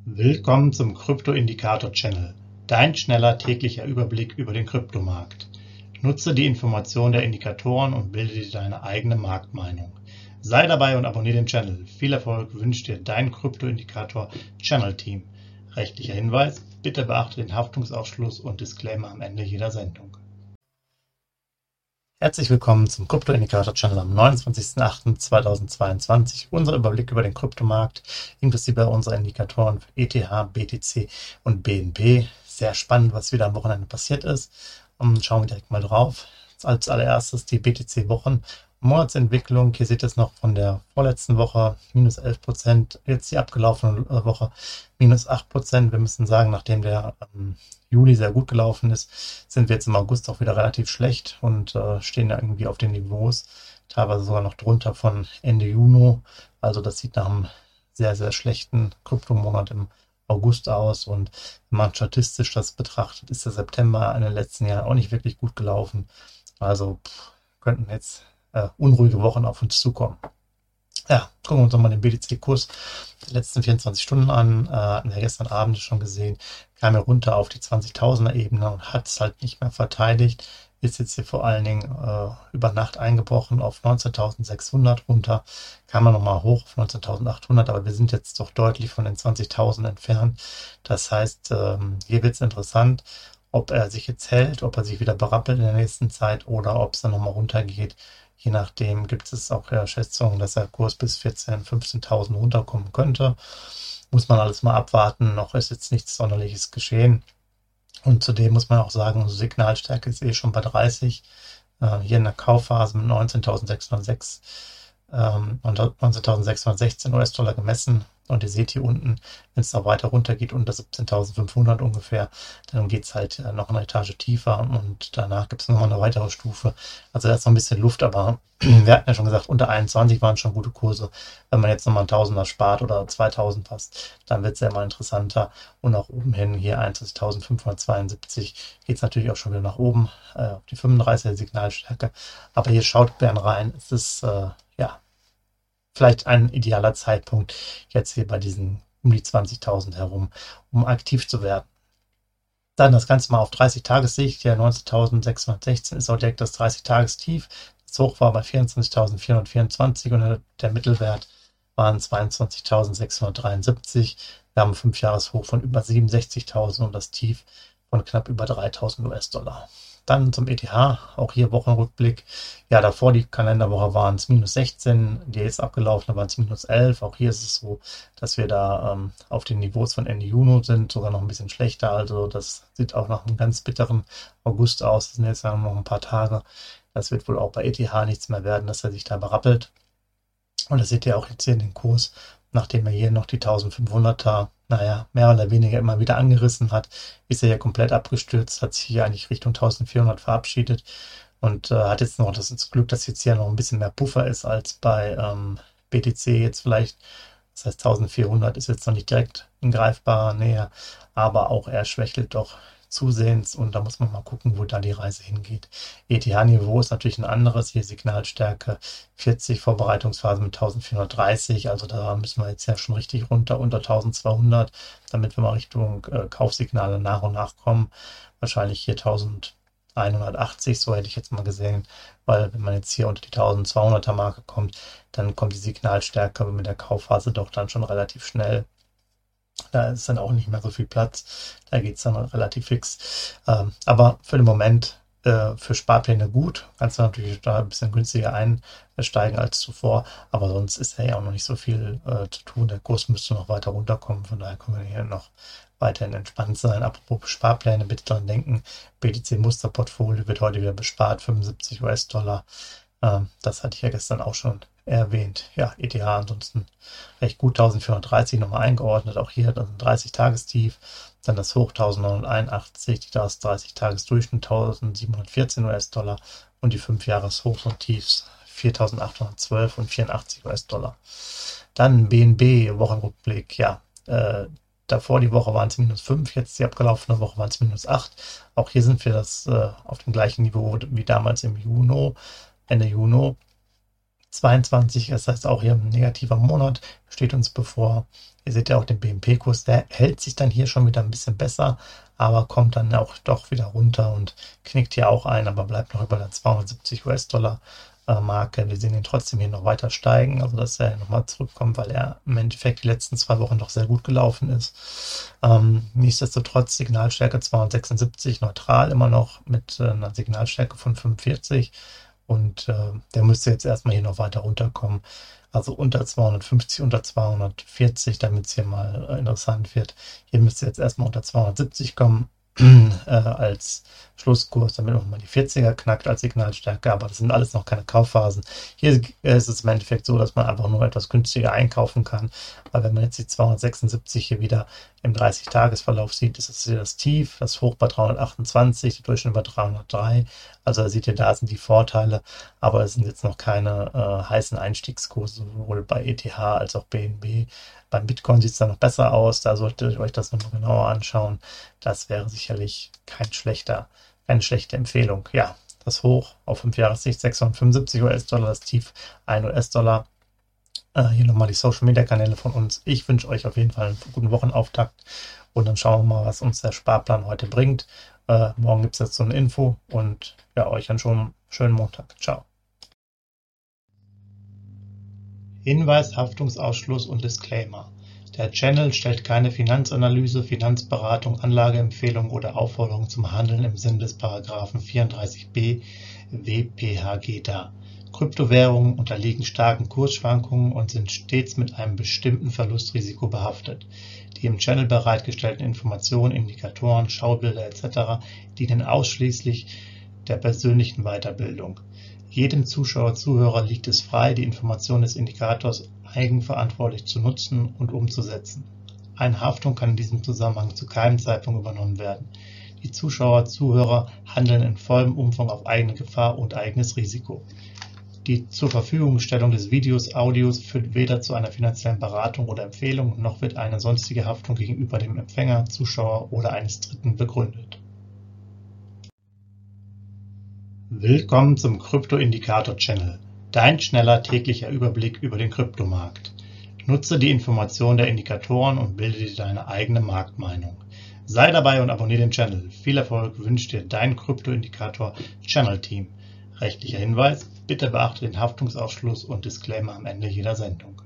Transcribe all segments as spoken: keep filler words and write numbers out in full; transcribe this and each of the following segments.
Willkommen zum Krypto-Indikator-Channel, dein schneller täglicher Überblick über den Kryptomarkt. Nutze die Informationen der Indikatoren und bilde dir deine eigene Marktmeinung. Sei dabei und abonniere den Channel. Viel Erfolg wünscht dir dein Krypto-Indikator-Channel-Team. Rechtlicher Hinweis: Bitte beachte den Haftungsausschluss und Disclaimer am Ende jeder Sendung. Herzlich willkommen zum Krypto-Indikator-Channel am neunundzwanzigsten achten zweitausendzweiundzwanzig. Unser Überblick über den Kryptomarkt, inklusive unserer Indikatoren für E T H, B T C und B N B. Sehr spannend, was wieder am Wochenende passiert ist. Und schauen wir direkt mal drauf. Als allererstes die B T C-Wochen. Monatsentwicklung, hier seht ihr es noch von der vorletzten Woche, minus elf Prozent, jetzt die abgelaufene Woche, minus acht Prozent. Wir müssen sagen, nachdem der ähm, Juli sehr gut gelaufen ist, sind wir jetzt im August auch wieder relativ schlecht und äh, stehen da irgendwie auf den Niveaus, teilweise sogar noch drunter von Ende Juni. Also das sieht nach einem sehr, sehr schlechten Kryptomonat im August aus, und wenn man statistisch das betrachtet, ist der September in den letzten Jahren auch nicht wirklich gut gelaufen. Also pff, könnten jetzt Uh, unruhige Wochen auf uns zukommen. Ja, gucken wir uns nochmal den B T C-Kurs der letzten vierundzwanzig Stunden an. Uh, hatten wir gestern Abend schon gesehen, kam er runter auf die zwanzigtausender-Ebene und hat es halt nicht mehr verteidigt. Ist jetzt hier vor allen Dingen uh, über Nacht eingebrochen auf neunzehntausendsechshundert runter. Kam er nochmal hoch auf neunzehntausendachthundert, aber wir sind jetzt doch deutlich von den zwanzigtausend entfernt. Das heißt, ähm, hier wird es interessant, ob er sich jetzt hält, ob er sich wieder berappelt in der nächsten Zeit oder ob es dann nochmal runtergeht. Je nachdem gibt es auch ja Schätzungen, dass der Kurs bis vierzehntausend, fünfzehntausend runterkommen könnte. Muss man alles mal abwarten. Noch ist jetzt nichts Sonderliches geschehen. Und zudem muss man auch sagen, unsere Signalstärke ist eh schon bei dreißig. Äh, hier in der Kaufphase mit neunzehntausendsechshundertsechs ähm, und neunzehntausendsechshundertsechzehn U S-Dollar gemessen. Und ihr seht hier unten, wenn es noch weiter runter geht, unter siebzehntausendfünfhundert ungefähr, dann geht es halt noch eine Etage tiefer und danach gibt es nochmal eine weitere Stufe. Also da ist noch ein bisschen Luft, aber wir hatten ja schon gesagt, unter einundzwanzig waren schon gute Kurse. Wenn man jetzt nochmal ein Tausender spart oder zweitausend passt, dann wird es ja immer interessanter. Und nach oben hin, hier einundzwanzigtausendfünfhundertzweiundsiebzig, geht es natürlich auch schon wieder nach oben, äh, auf die fünfunddreißiger Signalstärke. Aber hier schaut gern rein, es ist, äh, ja, vielleicht ein idealer Zeitpunkt jetzt hier bei diesen um die zwanzigtausend herum, um aktiv zu werden. Dann das Ganze mal auf dreißig-Tages-Sicht. Der neunzehntausendsechshundertsechzehn ist auch direkt das dreißig-Tages-Tief. Das Hoch war bei vierundzwanzigtausendvierhundertvierundzwanzig und der Mittelwert waren zweiundzwanzigtausendsechshundertdreiundsiebzig. Wir haben ein fünf-Jahres-Hoch von über siebenundsechzigtausend und das Tief von knapp über dreitausend U S-Dollar. Dann zum E T H, auch hier Wochenrückblick. Ja, davor die Kalenderwoche waren es minus sechzehn, die jetzt abgelaufen waren es minus elf. Auch hier ist es so, dass wir da ähm, auf den Niveaus von Ende Juni sind, sogar noch ein bisschen schlechter. Also das sieht auch nach einem ganz bitteren August aus. Das sind jetzt ja noch ein paar Tage. Das wird wohl auch bei E T H nichts mehr werden, dass er sich da berappelt. Und das seht ihr auch jetzt hier in den Kurs, nachdem er hier noch die eintausendfünfhunderter, naja, mehr oder weniger immer wieder angerissen hat, ist er ja komplett abgestürzt, hat sich hier eigentlich Richtung eintausendvierhundert verabschiedet und äh, hat jetzt noch das Glück, dass jetzt hier noch ein bisschen mehr Puffer ist als bei ähm, B T C jetzt vielleicht. Das heißt, eintausendvierhundert ist jetzt noch nicht direkt in greifbarer Nähe, aber auch er schwächelt doch zusehends und da muss man mal gucken, wo da die Reise hingeht. E T H-Niveau ist natürlich ein anderes, hier Signalstärke vierzig, Vorbereitungsphase mit eintausendvierhundertdreißig, also da müssen wir jetzt ja schon richtig runter, unter eintausendzweihundert, damit wir mal Richtung äh, Kaufsignale nach und nach kommen. Wahrscheinlich hier eintausendeinhundertachtzig, so hätte ich jetzt mal gesehen, weil wenn man jetzt hier unter die eintausendzweihunderter Marke kommt, dann kommt die Signalstärke mit der Kaufphase doch dann schon relativ schnell. Da ist dann auch nicht mehr so viel Platz. Da geht es dann relativ fix. Ähm, aber für den Moment äh, für Sparpläne gut. Kannst du natürlich da ein bisschen günstiger einsteigen als zuvor. Aber sonst ist ja auch noch nicht so viel äh, zu tun. Der Kurs müsste noch weiter runterkommen. Von daher können wir hier noch weiterhin entspannt sein. Apropos Sparpläne, bitte daran denken, B T C-Musterportfolio wird heute wieder bespart, fünfundsiebzig U S-Dollar. Ähm, das hatte ich ja gestern auch schon erwähnt. Ja, E T H ansonsten recht gut, eintausendvierhundertdreißig nochmal eingeordnet. Auch hier das dreißig-Tages-Tief, dann das Hoch eintausendneunhunderteinundachtzig, das dreißig-Tages-Durchschnitt eintausendsiebenhundertvierzehn U S-Dollar und die fünf Jahres-Hochs und Tiefs viertausendachthundertzwölf und vierundachtzig U S-Dollar. Dann B N B, Wochenrückblick, ja, äh, davor die Woche waren es minus fünf, jetzt die abgelaufene Woche waren es minus acht. Auch hier sind wir das äh, auf dem gleichen Niveau wie damals im Juni, Ende Juni. zweiundzwanzig. Das heißt auch hier ein negativer Monat steht uns bevor. Ihr seht ja auch den B M P-Kurs, der hält sich dann hier schon wieder ein bisschen besser, aber kommt dann auch doch wieder runter und knickt hier auch ein, aber bleibt noch über der zweihundertsiebzig US-Dollar Marke. Wir sehen ihn trotzdem hier noch weiter steigen, also dass er nochmal zurückkommt, weil er im Endeffekt die letzten zwei Wochen doch sehr gut gelaufen ist. Ähm, nichtsdestotrotz Signalstärke zweihundertsechsundsiebzig, neutral immer noch mit äh, einer Signalstärke von fünfundvierzig und äh, der müsste jetzt erstmal hier noch weiter runterkommen. Also unter zweihundertfünfzig, unter zweihundertvierzig, damit es hier mal äh, interessant wird. Hier müsste jetzt erstmal unter zweihundertsiebzig kommen. Äh, als Schlusskurs, damit man mal die vierziger knackt als Signalstärke, aber das sind alles noch keine Kaufphasen. Hier ist es im Endeffekt so, dass man einfach nur etwas günstiger einkaufen kann, weil wenn man jetzt die zweihundertsechsundsiebzig hier wieder im dreißig-Tages-Verlauf sieht, ist das hier das Tief, das Hoch bei dreihundertachtundzwanzig, der Durchschnitt bei dreihundertdrei, also da seht ihr, da sind die Vorteile, aber es sind jetzt noch keine äh, heißen Einstiegskurse, sowohl bei E T H als auch B N B. Beim Bitcoin sieht es da noch besser aus, da solltet ihr euch das noch genauer anschauen. Das wäre sicherlich kein schlechter, keine schlechte Empfehlung. Ja, das Hoch auf fünf Jahressicht sechshundertfünfundsiebzig US-Dollar, das Tief ein US-Dollar. Äh, hier nochmal die Social-Media-Kanäle von uns. Ich wünsche euch auf jeden Fall einen guten Wochenauftakt und dann schauen wir mal, was uns der Sparplan heute bringt. Äh, morgen gibt es jetzt so eine Info und ja, euch dann schon einen schönen Montag. Ciao. Hinweis, Haftungsausschluss und Disclaimer. Der Channel stellt keine Finanzanalyse, Finanzberatung, Anlageempfehlung oder Aufforderung zum Handeln im Sinne des Paragraphen vierunddreißig b W P H G dar. Kryptowährungen unterliegen starken Kursschwankungen und sind stets mit einem bestimmten Verlustrisiko behaftet. Die im Channel bereitgestellten Informationen, Indikatoren, Schaubilder et cetera dienen ausschließlich der persönlichen Weiterbildung. Jedem Zuschauer, Zuhörer liegt es frei, die Information des Indikators eigenverantwortlich zu nutzen und umzusetzen. Eine Haftung kann in diesem Zusammenhang zu keinem Zeitpunkt übernommen werden. Die Zuschauer, Zuhörer handeln in vollem Umfang auf eigene Gefahr und eigenes Risiko. Die zur Verfügungstellung des Videos, Audios führt weder zu einer finanziellen Beratung oder Empfehlung, noch wird eine sonstige Haftung gegenüber dem Empfänger, Zuschauer oder eines Dritten begründet. Willkommen zum Krypto-Indikator-Channel, dein schneller täglicher Überblick über den Kryptomarkt. Nutze die Informationen der Indikatoren und bilde dir deine eigene Marktmeinung. Sei dabei und abonniere den Channel. Viel Erfolg wünscht dir dein Krypto-Indikator-Channel-Team. Rechtlicher Hinweis, bitte beachte den Haftungsausschluss und Disclaimer am Ende jeder Sendung.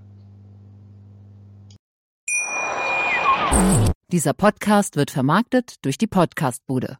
Dieser Podcast wird vermarktet durch die Podcastbude.